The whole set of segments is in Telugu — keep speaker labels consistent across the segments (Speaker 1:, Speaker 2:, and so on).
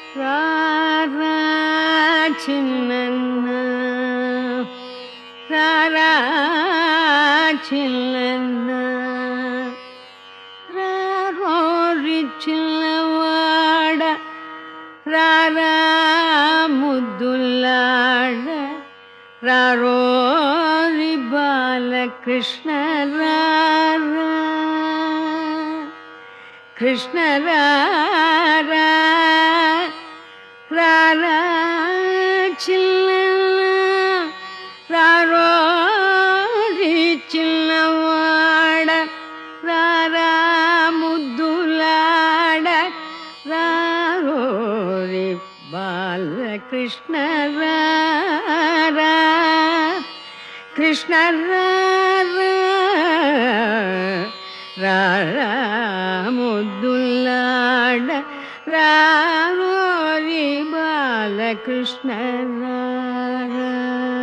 Speaker 1: రారా చిన్నన్న రారా చిన్నన్న రారోరి చిన్నవాడ రారా ముద్దులాడ రారోరి బాలకృష్ణ రారా కృష్ణ రారా రారా చిన్నన్న రారోరి చిన్నవాడ రారా ముద్దులాడ రారోరి బాలకృష్ణ రారా కృష్ణ రారా రారా ముద్దులాడ రారోరి బాలకృష్ణ రారా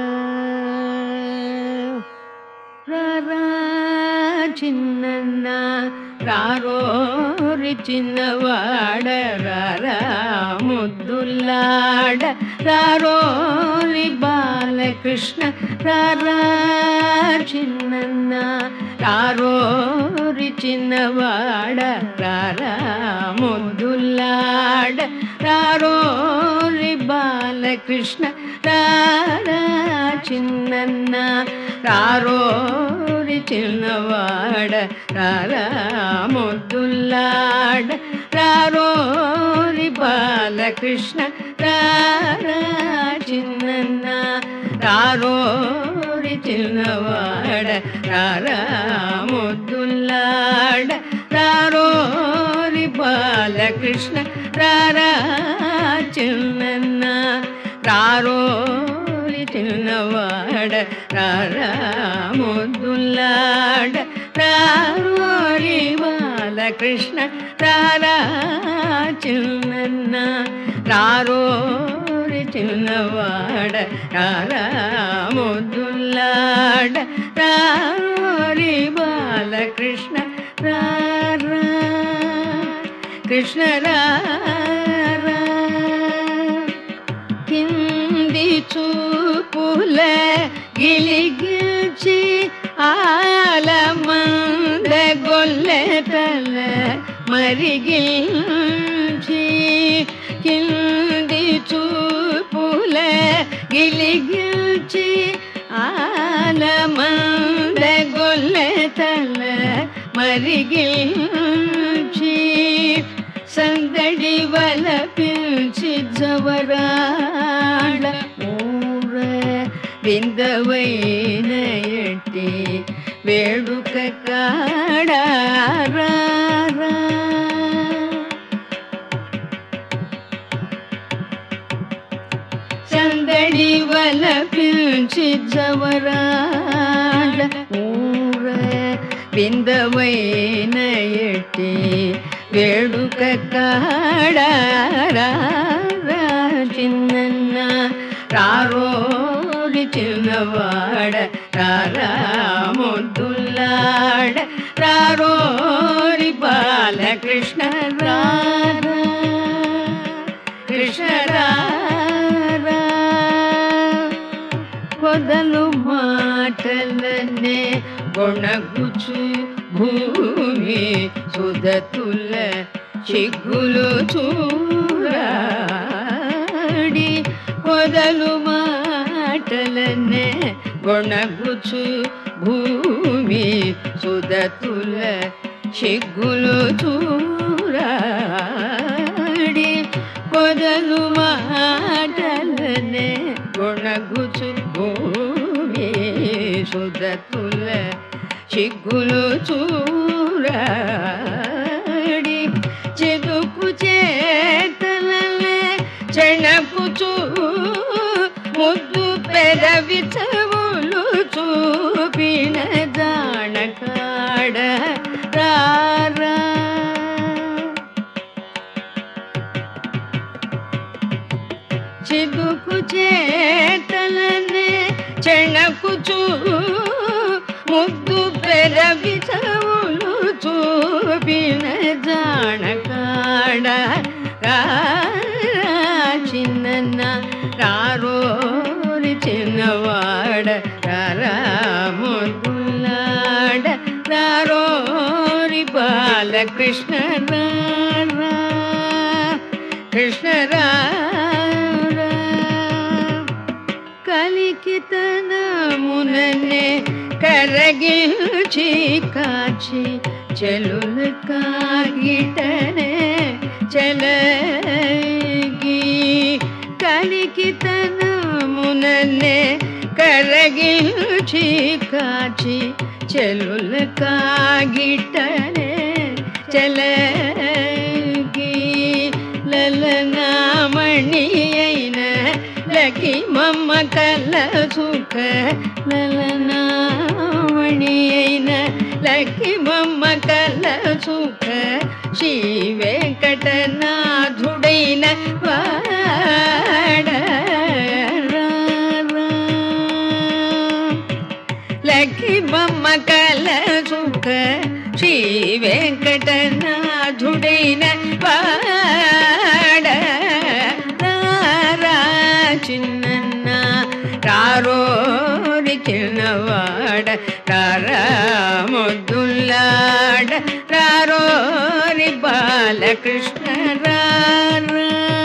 Speaker 1: రారా చిన్నన్న రారోరి చిన్నవాడ రారా ముద్దులాడ రారోరి బాలకృష్ణ రారా చిన్నన్న రారోరి చిన్నవాడ రారా ముద్దులాడ రారోరి బాలకృష్ణ రారా చిన్నన్న రారోరి చిన్నవాడ రారా ముద్దులాడ రారోరి బాలకృష్ణ రారా చిన్నన్న రారోరి చిన్నవాడ రారా ముద్దులాడ రారోరి బాలకృష్ణ రారా చిన్నన్న రారోరి చిన్నవాడ రారా ముద్దులాడ రారోరి బాలకృష్ణ రారా చిన్నన్న రారోరి చిన్నవాడ రారా ముద్దులాడ రారోరి బాలకృష్ణ రారా కృష్ణ రారా కింది చూపుల గిలిగిల్చి ఆలమంద గొల్లెతల మరిగిల్చి కింది చూపుల గిలిగిల్చి ఆలమంద గొల్లెతల మరిగిల్చి సందడి వలపించి జవరాడ ఊర విందవైన ఎట్టి వేడుక కాడారా సందడి వలపించి జవరాడ ఊర విందవైన ఎట్టి వేడుక కాడారా చిన్నన్న రారోరి చిన్నవాడ రారా ముద్దులాడ రారోరి బాలకృష్ణ రారా కృష్ణ రారా కొదలు మాటలనే గొణగుచు భూమి సుధతుల చిగ్గులు చూరాడి కొదలు మాటలనే గొణగుచు భూమి సుధతుల చిగ్గులు చూరాడి కొదలు మాటలనే గొణగుచు భూమి సుధతుల చిగ్గులు చూరాడి చెదుకు చేతలలే చెణకుచూ ముద్దు పెదవి చెవులు చూపిన జానకాడ రారా చెదుకు చేతలనే చెణకుచూ ముద్దు పెదవి చెవులు చూపిన జానకాడ రారా బాలకృష్ణ రారా కృష్ణ రారా కలికితనముననే కరగిల్చి కాచి చెలుల కాగిటనే చెలగి కలికితనముననే కరగిల్చి కాచి చెలుల కాగిటనే చెలగి లలనామణి అయిన లకి మమ్మ కల సుఖ లలనామణి అయిన లకి మమ్మ కల సుఖ శ్రీ వెంకటనాథుడైన వాడ లకి మమ్మ కల సుఖ శ్రీ వెంకటనాథుడైన వాడ చిన్న రారోరి చిన్నవాడ రారా ముద్దులాడ రారోరి బాలకృష్ణ రారా